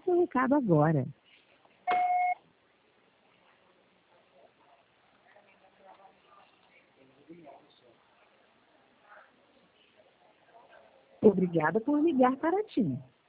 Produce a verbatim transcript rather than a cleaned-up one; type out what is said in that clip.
o seu recado agora. Obrigada por ligar para Tim.